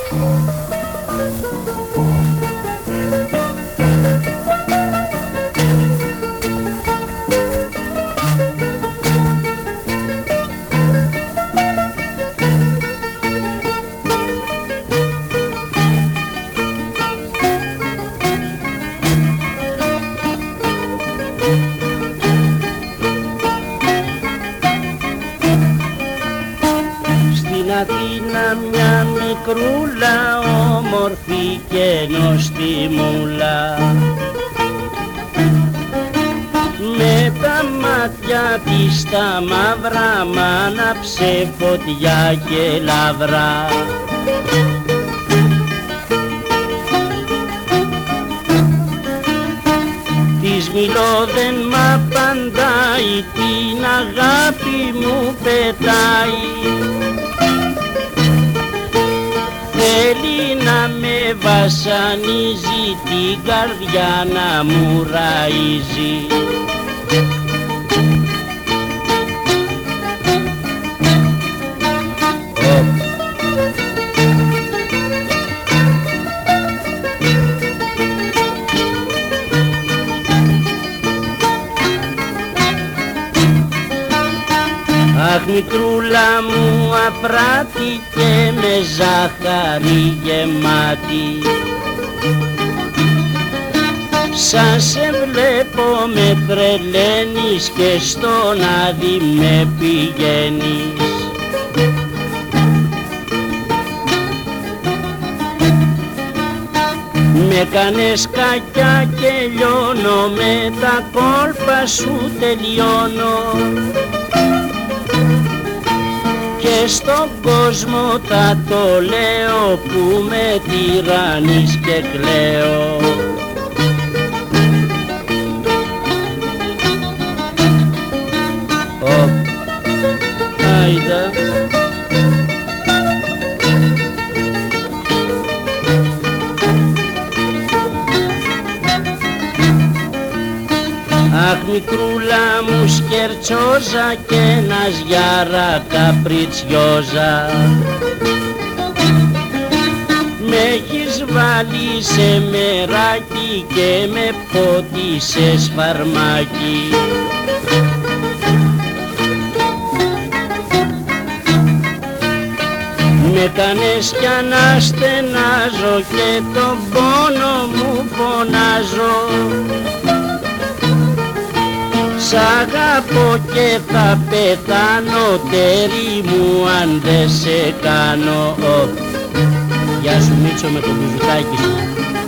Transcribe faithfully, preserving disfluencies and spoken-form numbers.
Αθήνα μια μικρούλα, όμορφη και νοστιμούλα, με τα μάτια της τα μαύρα μ' άναψε φωτιά και λαύρα. Της μιλώ δεν μ' απαντάει, την αγάπη μου πετάει. Θέλει να με βασανίζει, την καρδιά να μου ραΐζει. Αχ, μικρούλα μου απράτη και με ζάχαρη γεμάτη, σαν σε βλέπω με τρελαίνεις και στον άδει με πηγαίνεις. Με κάνες κακιά και λιώνω, με τα κόλπα σου τελειώνω και στον κόσμο θα το λέω που με τυραννείς και κλαίω. Οπ, άιντα. Αχ, μικρούλα μου σκερτσόζα και ένας γιάρα καπριτσιόζα, με έχεις βάλει σε μεράκι και με πότισες φαρμάκι. Με κάνες κι αναστενάζω και τον πόνο μου φωνάζω. Σ' αγαπώ και θα πεθάνω, τέρι μου αν δεν σε κάνω. Γεια σου Μίτσο με το μπουζουκάκι σου.